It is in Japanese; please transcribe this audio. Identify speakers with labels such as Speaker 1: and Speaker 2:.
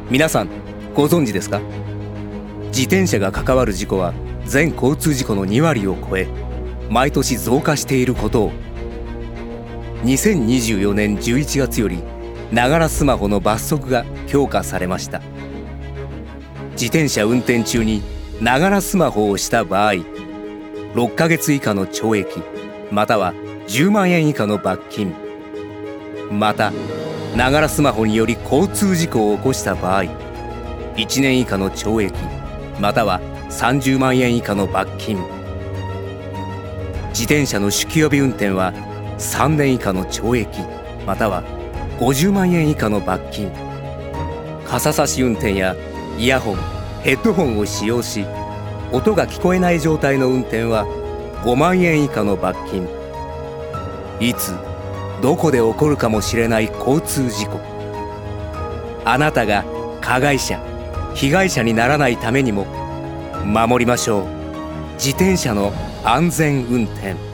Speaker 1: 皆さんご存知ですか？自転車が関わる事故は全交通事故の2割を超え、毎年増加していることを。2024年11月よりながらスマホの罰則が強化されました。自転車運転中にながらスマホをした場合、6ヶ月以下の懲役または10万円以下の罰金、またながらスマホにより交通事故を起こした場合、1年以下の懲役または30万円以下の罰金。自転車の酒気帯び運転は3年以下の懲役または50万円以下の罰金。傘差し運転やイヤホン、ヘッドホンを使用し音が聞こえない状態の運転は5万円以下の罰金。いつどこで起こるかもしれない交通事故、あなたが加害者被害者にならないためにも守りましょう。自転車の安全運転。